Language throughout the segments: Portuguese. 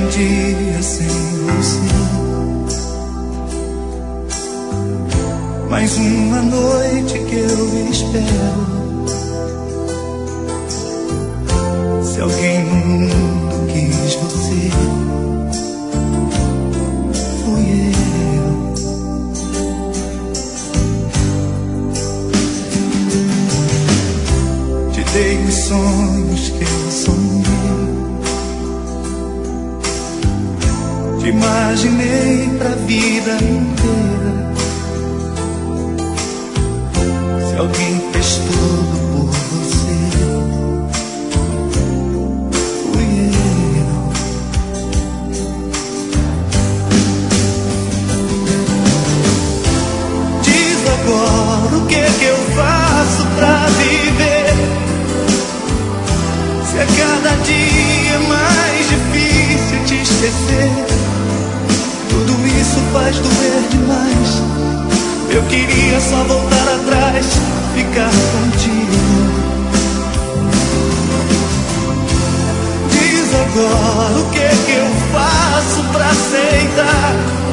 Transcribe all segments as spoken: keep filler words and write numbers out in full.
um dia sem você, mais uma noite que eu espero. Se alguém no mundo quis você, fui eu. Te dei os sonhos que eu sonhei, te imaginei pra vida inteira. Se alguém fez tudo por você, fui eu. Diz agora o que que eu faço pra viver, se a cada dia é mais difícil te esquecer. Tudo isso faz doer demais. Eu queria só voltar atrás, ficar contigo. Diz agora o que que eu faço pra aceitar.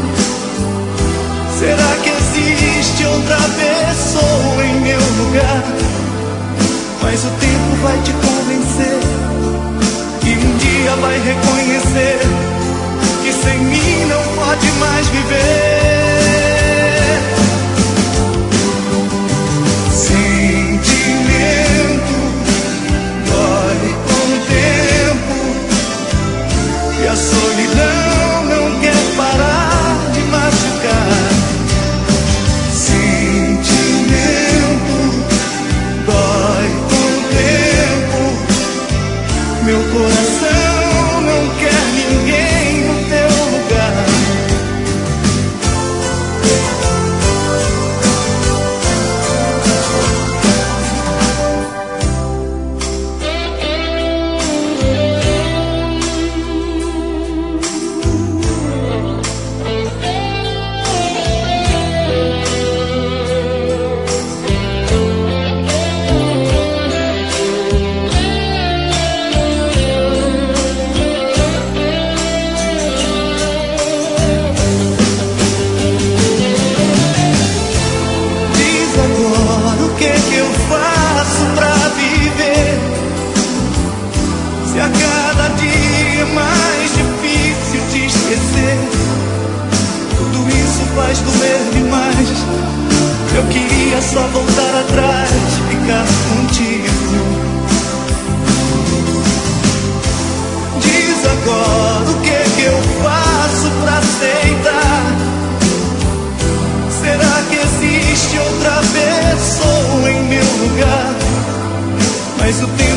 Será que existe outra pessoa em meu lugar? Mas o tempo vai te convencer, e um dia vai reconhecer que sem mim não pode mais viver. A solidão não quer parar de machucar. Sentimento dói com o tempo. Meu coração não quer ninguém no teu lugar. Faz doer demais. Eu queria só voltar atrás, ficar contigo. Diz agora o que que eu faço pra aceitar. Será que existe outra pessoa em meu lugar? Mas o tempo